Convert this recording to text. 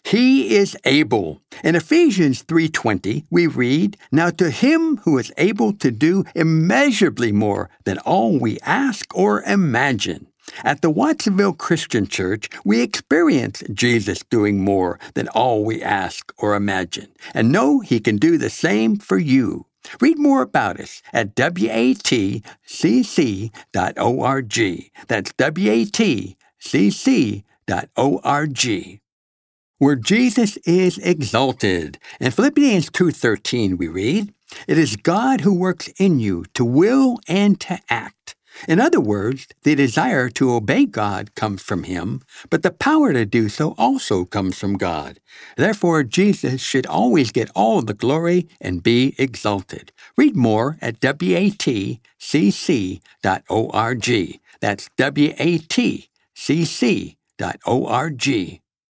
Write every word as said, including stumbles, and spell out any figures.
He is able. In Ephesians three twenty, we read, "Now to him who is able to do immeasurably more than all we ask or imagine." At the Watsonville Christian Church, we experience Jesus doing more than all we ask or imagine, and know he can do the same for you. Read more about us at W A T C C dot org. That's W A T C C dot org. Where Jesus is exalted. In Philippians two thirteen we read, "It is God who works in you to will and to act." In other words, the desire to obey God comes from Him, but the power to do so also comes from God. Therefore, Jesus should always get all the glory and be exalted. Read more at W A T C C dot org. That's W A T C C dot org.